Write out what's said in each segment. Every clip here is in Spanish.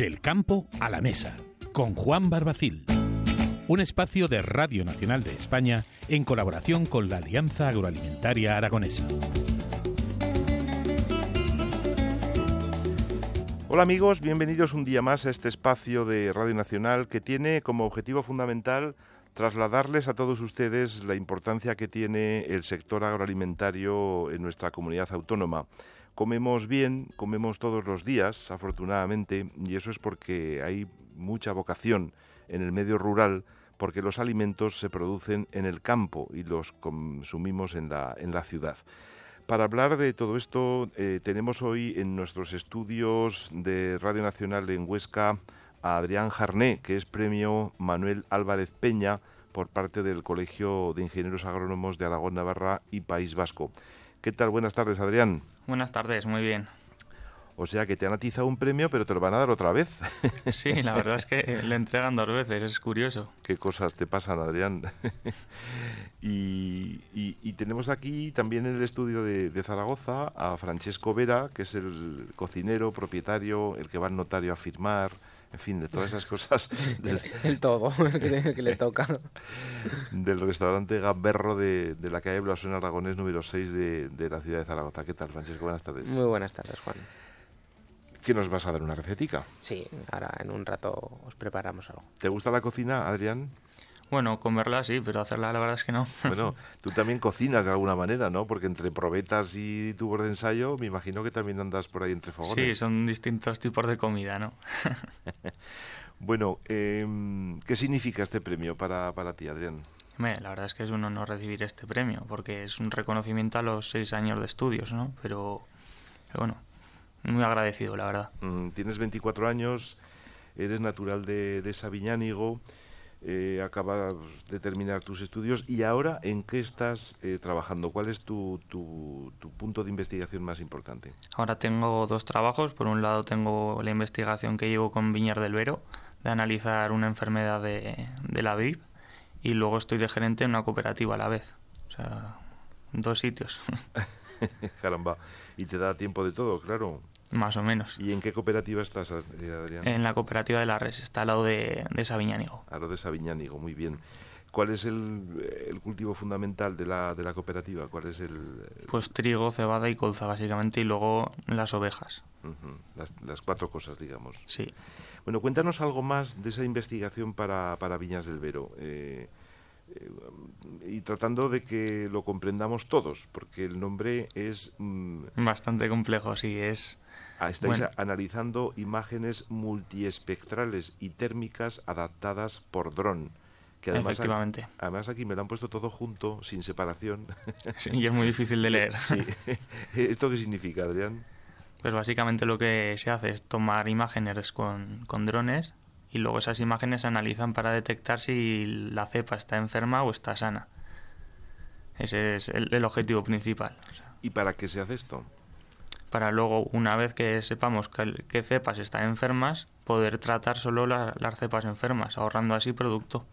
Del campo a la mesa, con Juan Barbacil. Un espacio de Radio Nacional de España en colaboración con la Alianza Agroalimentaria Aragonesa. Hola amigos, bienvenidos un día más a este espacio de Radio Nacional que tiene como objetivo fundamental trasladarles a todos ustedes la importancia que tiene el sector agroalimentario en nuestra comunidad autónoma. Comemos bien, comemos todos los días, afortunadamente, y eso es porque hay mucha vocación en el medio rural, porque los alimentos se producen en el campo y los consumimos en la ciudad. Para hablar de todo esto, tenemos hoy en nuestros estudios de Radio Nacional en Huesca a Adrián Jarné, que es premio Manuel Álvarez Peña por parte del Colegio de Ingenieros Agrónomos de Aragón, Navarra y País Vasco. ¿Qué tal? Buenas tardes, Adrián. Buenas tardes, muy bien. O sea que te han atizado un premio, pero te lo van a dar otra vez. Sí, la verdad es que le entregan 2 veces, es curioso. Qué cosas te pasan, Adrián. y tenemos aquí también en el estudio de Zaragoza a Francesco Vera, que es el cocinero, propietario, el que va al notario a firmar, en fin, de todas esas cosas. El todo, que le toca. Del restaurante Gamberro de la calle Blasón Aragonés número 6 de la ciudad de Zaragoza. ¿Qué tal, Francesco? Buenas tardes. Muy buenas tardes, Juan. ¿Qué nos vas a dar, una recetica? Sí, ahora en un rato os preparamos algo. ¿Te gusta la cocina, Adrián? Bueno, comerla sí, pero hacerla la verdad es que no. Bueno, tú también cocinas de alguna manera, ¿no? Porque entre probetas y tubos de ensayo, me imagino que también andas por ahí entre fogones. Sí, son distintos tipos de comida, ¿no? Bueno, ¿qué significa este premio para ti, Adrián? La verdad es que es un honor recibir este premio, porque es un reconocimiento a los 6 años de estudios, ¿no? Pero bueno, muy agradecido, la verdad. Tienes 24 años, eres natural de Sabiñánigo. Acabas de terminar tus estudios y ahora ¿en qué estás trabajando? ¿Cuál es tu punto de investigación más importante? Ahora tengo 2 trabajos. Por un lado tengo la investigación que llevo con Viñar del Vero, de analizar una enfermedad de la vid, y luego estoy de gerente en una cooperativa a la vez. O sea, 2 sitios. Caramba, y te da tiempo de todo, claro. Más o menos. ¿Y en qué cooperativa estás, Adrián? En la cooperativa de la Res, está al lado de Sabiñánigo. Al lado de Sabiñánigo, muy bien. ¿Cuál es el cultivo fundamental de la cooperativa? ¿Cuál es Pues trigo, cebada y colza, básicamente, y luego las ovejas. Las 4 cosas, digamos. Sí. Bueno, cuéntanos algo más de esa investigación para Viñas del Vero. Y tratando de que lo comprendamos todos, porque el nombre es... bastante complejo, sí, es... Estáis analizando imágenes multiespectrales y térmicas adaptadas por dron. Que además, efectivamente. Además aquí me lo han puesto todo junto, sin separación. Sí, y es muy difícil de leer. Sí. ¿Esto qué significa, Adrián? Pues básicamente lo que se hace es tomar imágenes con drones, y luego esas imágenes se analizan para detectar si la cepa está enferma o está sana. Ese es el objetivo principal. O sea, ¿y para qué se hace esto? Para luego, una vez que sepamos qué cepas están enfermas, poder tratar solo las cepas enfermas, ahorrando así producto.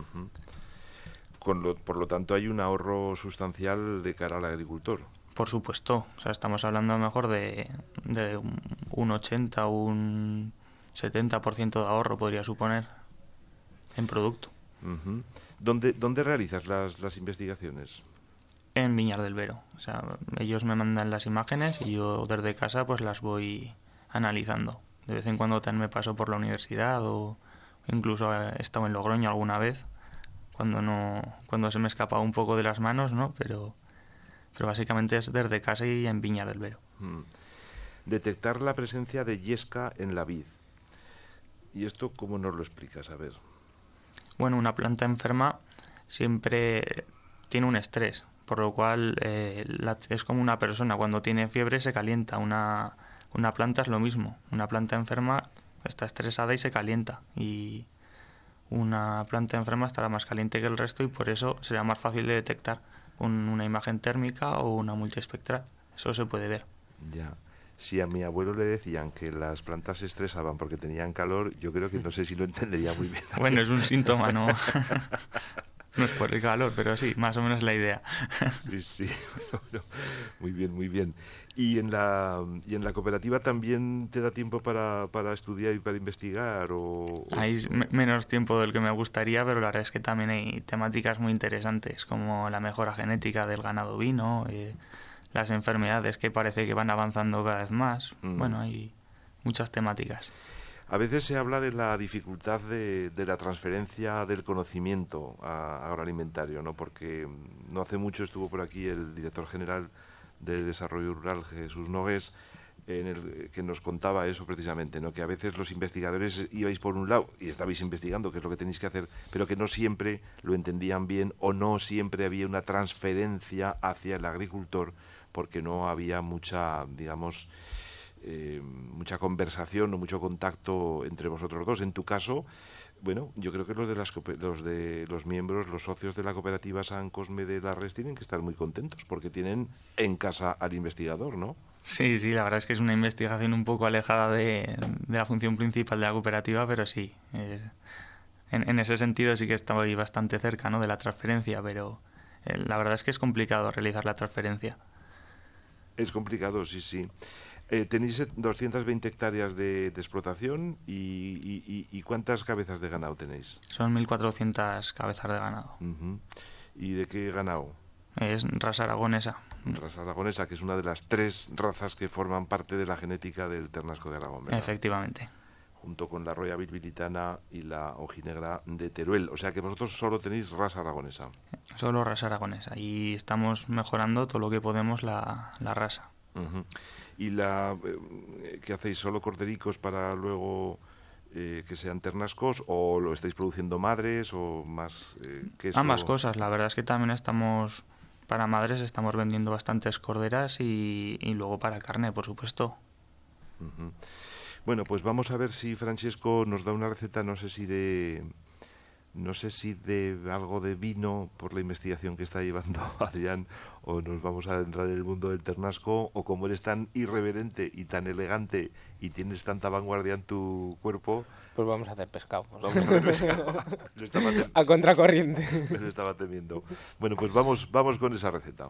Por lo tanto, hay un ahorro sustancial de cara al agricultor. Por supuesto. O sea, estamos hablando a lo mejor de un 80 o un 70% de ahorro podría suponer en producto. ¿Dónde realizas las investigaciones? En Viñar del Vero. O sea, ellos me mandan las imágenes y yo desde casa pues las voy analizando. De vez en cuando también me paso por la universidad, o incluso he estado en Logroño alguna vez, cuando se me escapa un poco de las manos, ¿no? Pero básicamente es desde casa y en Viñar del Vero. Detectar la presencia de yesca en la vid. ¿Y esto cómo nos lo explicas? A ver. Bueno, una planta enferma siempre tiene un estrés, por lo cual es como una persona. Cuando tiene fiebre se calienta. Una planta es lo mismo. Una planta enferma está estresada y se calienta. Y una planta enferma estará más caliente que el resto, y por eso será más fácil de detectar con una imagen térmica o una multiespectral. Eso se puede ver. Ya. Si a mi abuelo le decían que las plantas se estresaban porque tenían calor, yo creo que no sé si lo entendería muy bien. Bueno, es un síntoma, ¿no? No es por el calor, pero sí, más o menos la idea. Sí. Bueno, muy bien, muy bien. ¿Y en la cooperativa también te da tiempo para estudiar y para investigar? Hay menos tiempo del que me gustaría, pero la verdad es que también hay temáticas muy interesantes, como la mejora genética del ganado ovino, las enfermedades que parece que van avanzando cada vez más. Bueno, hay muchas temáticas. A veces se habla de la dificultad de la transferencia del conocimiento agroalimentario, ¿no? Porque no hace mucho estuvo por aquí el director general de Desarrollo Rural, Jesús Nogués, que nos contaba eso precisamente, ¿no? Que a veces los investigadores ibais por un lado y estabais investigando qué es lo que tenéis que hacer, pero que no siempre lo entendían bien o no siempre había una transferencia hacia el agricultor porque no había mucha, digamos, mucha conversación o mucho contacto entre vosotros dos. En tu caso, bueno, yo creo que los miembros, los socios de la cooperativa San Cosme de la Res tienen que estar muy contentos porque tienen en casa al investigador, ¿no? Sí, la verdad es que es una investigación un poco alejada de la función principal de la cooperativa, pero sí, en ese sentido sí que estoy bastante cerca, ¿no?, de la transferencia, pero la verdad es que es complicado realizar la transferencia. Es complicado, sí. Tenéis 220 hectáreas de explotación y ¿cuántas cabezas de ganado tenéis? Son 1.400 cabezas de ganado. Uh-huh. ¿Y de qué ganado? Es raza aragonesa. Raza aragonesa, que es una de las 3 razas que forman parte de la genética del ternasco de Aragón, ¿verdad? Efectivamente. Junto con la roya bilbilitana y la ojinegra de Teruel. O sea que vosotros solo tenéis raza aragonesa. Solo raza aragonesa. Y estamos mejorando todo lo que podemos la raza. Uh-huh. ¿Y qué hacéis? ¿Solo cordericos para luego que sean ternascos o lo estáis produciendo madres o más queso? Ambas cosas. La verdad es que también para madres estamos vendiendo bastantes corderas y luego para carne, por supuesto. Uh-huh. Bueno, pues vamos a ver si Francesco nos da una receta, no sé si de algo de vino por la investigación que está llevando Adrián, o nos vamos a entrar en el mundo del ternasco, o como eres tan irreverente y tan elegante y tienes tanta vanguardia en tu cuerpo, pues vamos a hacer pescado. Vamos a hacer pescado. A contracorriente. Me lo estaba temiendo. Bueno, pues vamos con esa receta.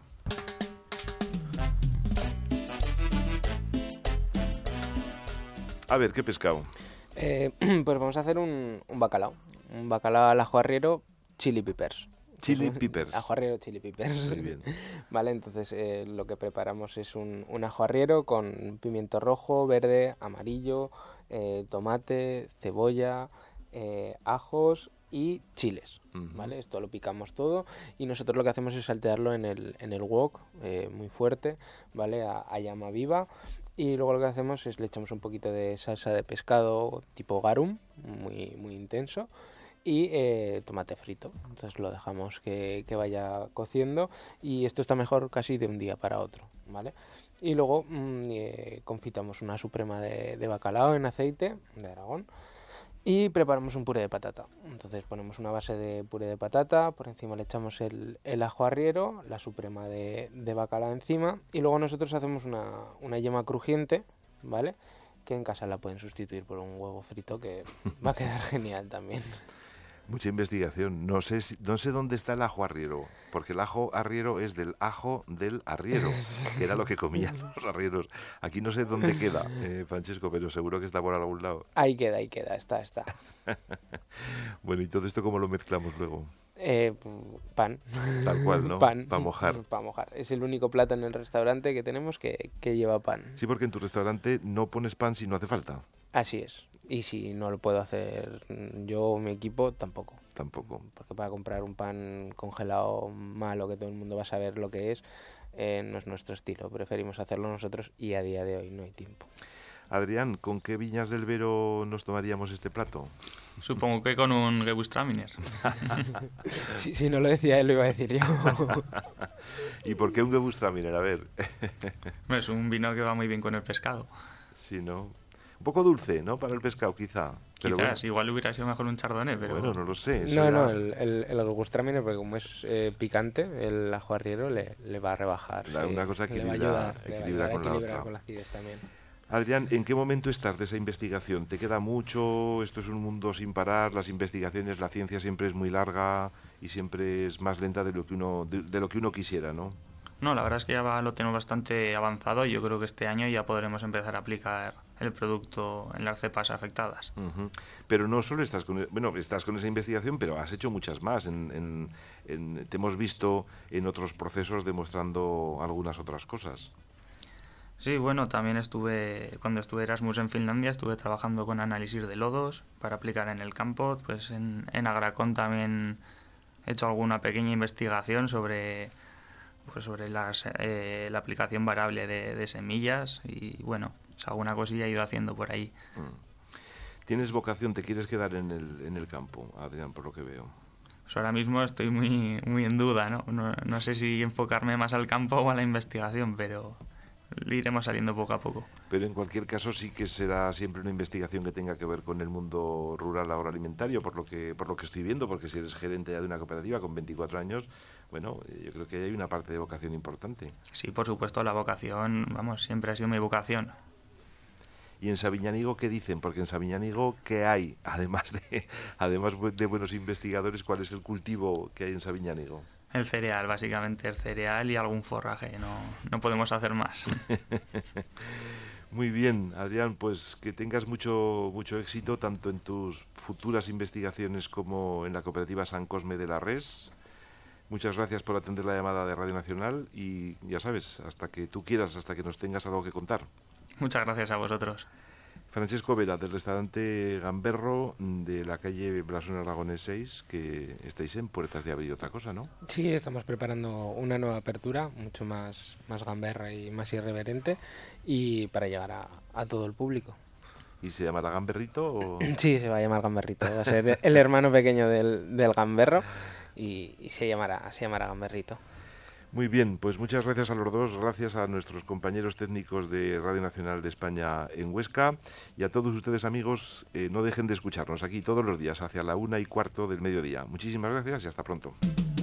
A ver, ¿qué pescado? Pues vamos a hacer un bacalao. Un bacalao al ajo arriero, chili peppers. Chili peppers. Ajo arriero, chili peppers. Muy bien. Vale, entonces lo que preparamos es un ajo arriero con pimiento rojo, verde, amarillo, tomate, cebolla, ajos y chiles. ¿Vale? Esto lo picamos todo y nosotros lo que hacemos es saltearlo en el wok muy fuerte, ¿vale? A llama viva. Y luego lo que hacemos es le echamos un poquito de salsa de pescado tipo garum, muy intenso, y tomate frito. Entonces lo dejamos que vaya cociendo y esto está mejor casi de un día para otro, ¿vale? Y luego confitamos una suprema de bacalao en aceite de Aragón y preparamos un puré de patata. Entonces ponemos una base de puré de patata, por encima le echamos el ajo arriero, la suprema de bacalao encima y luego nosotros hacemos una yema crujiente, ¿vale? Que en casa la pueden sustituir por un huevo frito que va a quedar genial también. Mucha investigación. No sé dónde está el ajo arriero, porque el ajo arriero es del ajo del arriero, que era lo que comían los arrieros. Aquí no sé dónde queda, Francesco, pero seguro que está por algún lado. Ahí queda, está. Bueno, ¿y todo esto cómo lo mezclamos luego? Pan. Tal cual, ¿no? Pan. Para mojar. Para mojar. Es el único plato en el restaurante que tenemos que lleva pan. Sí, porque en tu restaurante no pones pan si no hace falta. Así es. Y si no lo puedo hacer yo o mi equipo, tampoco. Porque para comprar un pan congelado malo que todo el mundo va a saber lo que es, no es nuestro estilo. Preferimos hacerlo nosotros y a día de hoy no hay tiempo. Adrián, ¿con qué viñas del Vero nos tomaríamos este plato? Supongo que con un Gewürztraminer. Sí, si no lo decía él, lo iba a decir yo. ¿Y por qué un Gewürztraminer? A ver. Es un vino que va muy bien con el pescado. Sí, ¿no? Un poco dulce, ¿no? Para el pescado, quizá. Pero quizás, bueno. igual hubiera sido mejor un chardonnay, pero... Bueno, no lo sé. No, el Gewürztraminer, porque como es picante, el ajo arriero le va a rebajar. Una cosa equilibra con la otra. Con la acidez también. Adrián, ¿en qué momento estás de esa investigación? ¿Te queda mucho? ¿Esto es un mundo sin parar? Las investigaciones, la ciencia siempre es muy larga y siempre es más lenta de lo que uno quisiera, ¿no? No, la verdad es que ya lo tenemos bastante avanzado y yo creo que este año ya podremos empezar a aplicar el producto en las cepas afectadas. Uh-huh. Pero no solo estás con esa investigación, pero has hecho muchas más. Te hemos visto en otros procesos demostrando algunas otras cosas. Sí, bueno, también cuando estuve Erasmus en Finlandia, estuve trabajando con análisis de lodos para aplicar en el campo. Pues en Agracon también he hecho alguna pequeña investigación sobre la aplicación variable de semillas y bueno, pues alguna cosilla he ido haciendo por ahí. ¿Tienes vocación, te quieres quedar en el campo, Adrián, por lo que veo? Pues ahora mismo estoy muy, muy en duda, ¿no? No sé si enfocarme más al campo o a la investigación, pero iremos saliendo poco a poco. Pero en cualquier caso sí que será siempre una investigación que tenga que ver con el mundo rural agroalimentario, por lo que estoy viendo, porque si eres gerente ya de una cooperativa con 24 años, bueno, yo creo que hay una parte de vocación importante. Sí, por supuesto, la vocación, siempre ha sido mi vocación. ¿Y en Sabiñánigo qué dicen? Porque en Sabiñánigo, ¿qué hay? Además de buenos investigadores, ¿cuál es el cultivo que hay en Sabiñánigo? El cereal, básicamente el cereal y algún forraje, no podemos hacer más. Muy bien, Adrián, pues que tengas mucho éxito tanto en tus futuras investigaciones como en la cooperativa San Cosme de la Res. Muchas gracias por atender la llamada de Radio Nacional y ya sabes, hasta que tú quieras, hasta que nos tengas algo que contar. Muchas gracias a vosotros. Francisco Vera, del restaurante Gamberro de la calle Blasón Aragonés 6, que estáis en puertas de abrir otra cosa, ¿no? Sí, estamos preparando una nueva apertura, mucho más gamberra y más irreverente, y para llegar a todo el público. ¿Y se llamará Gamberrito? O... Sí, se va a llamar Gamberrito, va a ser el hermano pequeño del Gamberro y se llamará Gamberrito. Muy bien, pues muchas gracias a los dos, gracias a nuestros compañeros técnicos de Radio Nacional de España en Huesca y a todos ustedes amigos, no dejen de escucharnos aquí todos los días hacia la 1:15 del mediodía. Muchísimas gracias y hasta pronto.